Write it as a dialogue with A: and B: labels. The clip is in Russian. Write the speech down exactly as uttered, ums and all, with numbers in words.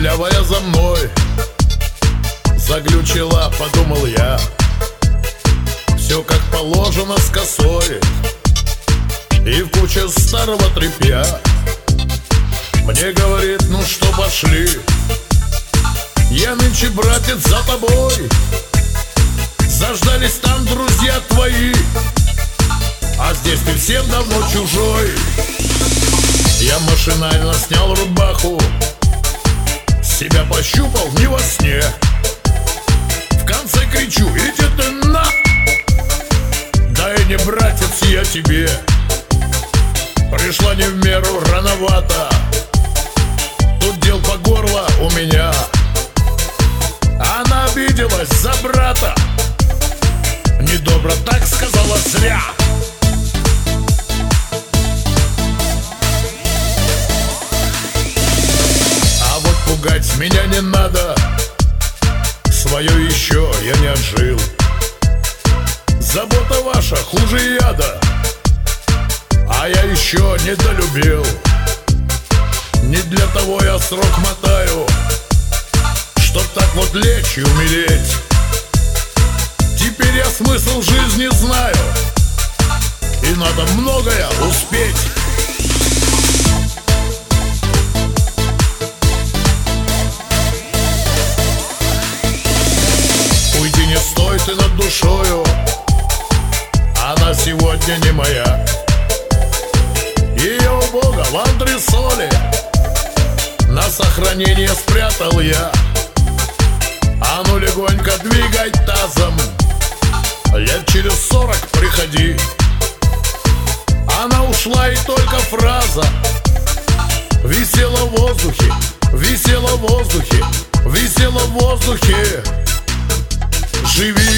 A: Петлявая за мной заглючила, подумал я. Все как положено с косой и в куче старого тряпья. Мне говорит, ну что, пошли, я нынче, братец, за тобой. Заждались там друзья твои, а здесь ты всем давно чужой. Я машинально снял рубаху, себя пощупал не во сне. В конце кричу: иди ты на! Да и не братец я тебе. Пришла не в меру рановато, тут дел по горло у меня. Она обиделась за брата, недобро так сказала зря. А вот пугать меня не надо, свое еще я не отжил. Забота ваша хуже яда, а я еще не долюбил. Не для того я срок мотаю, чтоб так вот лечь и умереть. Теперь я смысл жизни знаю, и надо многое успеть. Уйди, не стой ты над душою, она сегодня не моя. Ее у Бога в антресоле на сохранение спрятал я. А ну легонько двигай тазом, лет через сорок приходи. Она ушла, и только фраза висела в воздухе, висела в воздухе, висела в воздухе. Живи.